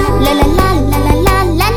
ラララララララララ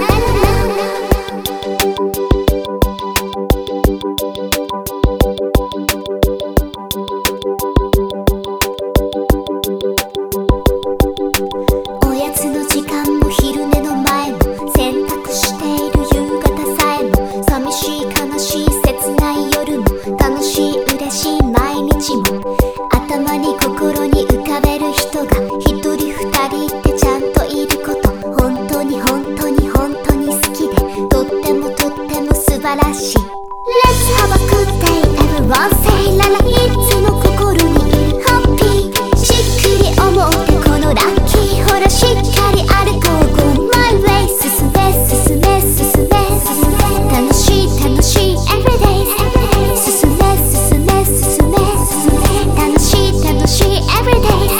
おやつの時間も昼寝の前も洗濯している夕方さえも寂しい悲しい切ない夜も楽しい嬉しい毎日も頭に心に浮かべる人が一人二人ってちゃんといること本当に本当に本当に好きでとってもとっても素晴らしい Let's have a good day everyone say ララいつも心にいるハッピーしっくり思ってこのラッキーほらしっかり歩こう Go my way 進め進め進め進め楽しい楽しい everyday 進め進め進め進め楽しい楽しい everyday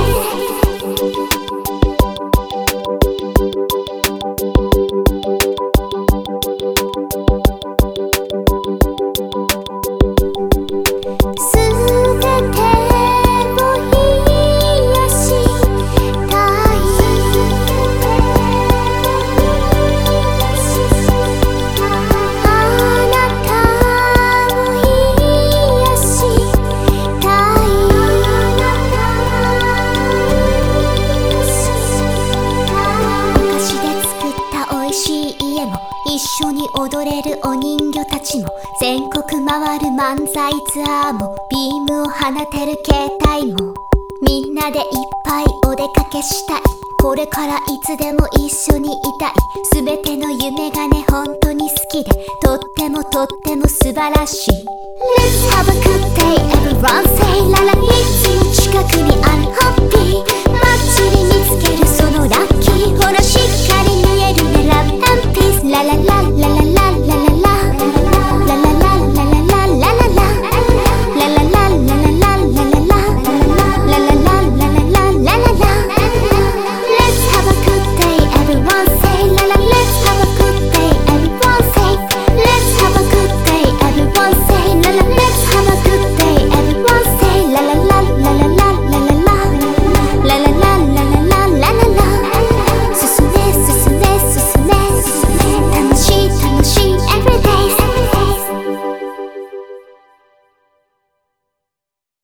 一緒に踊れるお人形たちも全国回る漫才ツアーもビームを放てる携帯もみんなでいっぱいお出かけしたいこれからいつでも一緒にいたいすべての夢がね本当に好きでとってもとっても素晴らしい Let's have a good day everyone say ララいつも近くにあるハッピー